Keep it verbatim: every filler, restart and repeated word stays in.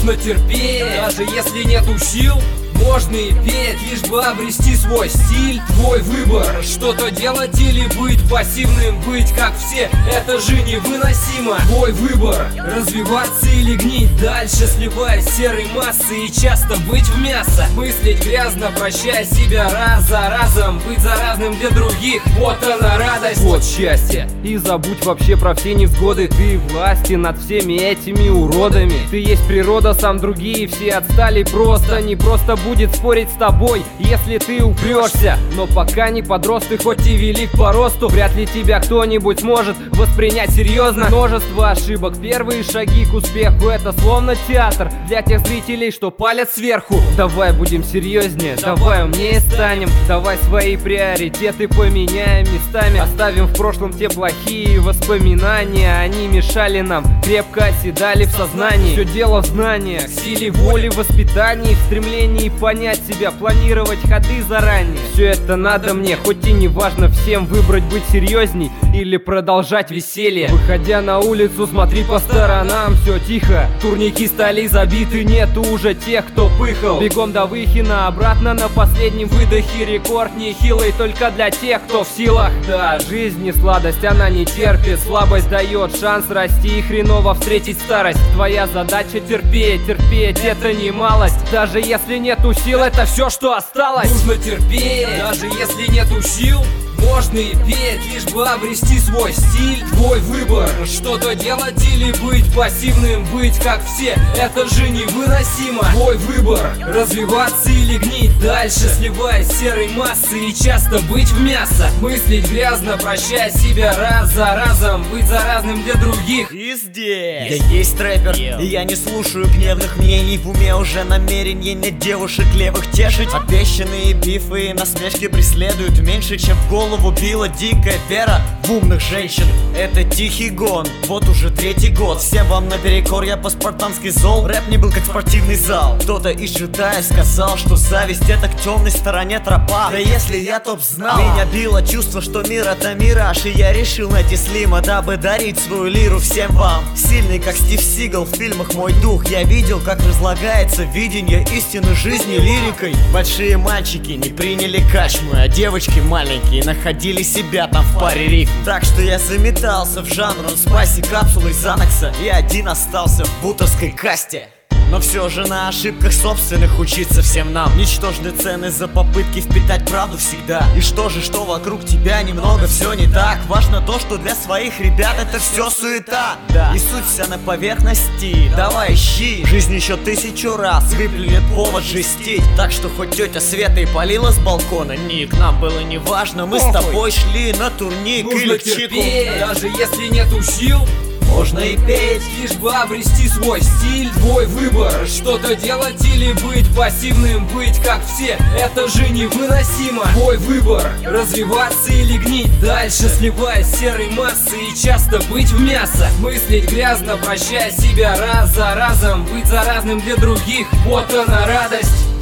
Нужно терпеть, даже если нету сил. Можно и петь, лишь бы обрести свой стиль. Твой выбор, что-то делать или быть пассивным, быть как все, это же невыносимо. Твой выбор, развиваться или гнить дальше, сливаясь с серой массой и часто быть в мясо. Мыслить грязно, прощая себя раз за разом, быть заразным для других, вот она радость. Вот счастье, и забудь вообще про все невзгоды. Ты власти над всеми этими уродами. Ты есть природа, сам другие все отстали. Просто, не просто будет спорить с тобой, если ты упрешься. Но пока не подрос, ты хоть и велик по росту, вряд ли тебя кто-нибудь сможет воспринять серьезно. Множество ошибок, первые шаги к успеху, это словно театр для тех зрителей, что палят сверху. Давай будем серьезнее, давай умнее станем, давай свои приоритеты поменяем местами. Оставим в прошлом те плохие воспоминания, они мешали нам, крепко оседали в сознании. Все дело в знаниях, силе воли, воспитании, в стремлении понять себя, планировать ходы заранее. Все это надо мне, хоть и не важно всем, выбрать быть серьезней или продолжать веселье. Выходя на улицу, смотри по сторонам, все тихо, турники стали забиты, нету уже тех, кто пыхал. Бегом до Выхина, обратно на последнем выдохе, рекорд нехилый только для тех, кто в силах. Да, жизнь не сладость, она не терпит, слабость дает шанс расти и хреново встретить старость. Твоя задача терпеть, терпеть, это не малость, даже если нету сил, это все, что осталось. Нужно терпеть, даже если нету сил. Можно и петь, лишь бы обрести свой стиль. Твой выбор, что-то делать или быть пассивным, быть как все, это же невыносимо. Твой выбор, развиваться или гнить дальше, сливаясь с серой массой и часто быть в мясо. Мыслить грязно, прощая себя раз за разом, быть заразным для других. И здесь я есть рэпер, и я не слушаю гневных мнений. В уме уже намерение нет девушек левых тешить. Обещанные бифы и насмешки преследуют меньше, чем в голову била дикая вера в умных женщин. Это тихий гон, вот уже третий год. Всем вам наперекор, я по-спартански зол. Рэп не был как спортивный зал. Кто-то из джедаев сказал, что зависть это к темной стороне тропа. Да если я топ знал, меня било чувство, что мир это мираж. И я решил найти Слима, дабы дарить свою лиру всем вам. Сильный как Стив Сигал в фильмах мой дух. Я видел, как разлагается видение истины жизни лирикой. Большие мальчики не приняли качму, а девочки маленькие находили себя там в паре рифм. Так что я заметался в жанр, он спаси капсулой Занокса, и один остался в бутерской касте. Но все же на ошибках собственных учиться всем нам. Ничтожны цены за попытки впитать правду всегда. И что же, что вокруг тебя немного все не так. Важно то, что для своих ребят это все суета, да. И суть вся на поверхности, давай ищи. Жизнь еще тысячу раз выплюнет повод жестить. Так что хоть тетя Света и палила с балкона, ник, нам было не важно, мы с тобой шли на турник. Нужно или к терпеть, чику. даже если нету сил. Можно и петь, лишь бы обрести свой стиль. Твой выбор, что-то делать или быть пассивным, быть как все, это же невыносимо. Твой выбор, развиваться или гнить дальше, сливаясь с серой массой и часто быть в мясо. Мыслить грязно, прощая себя раз за разом, быть заразным для других, вот она радость.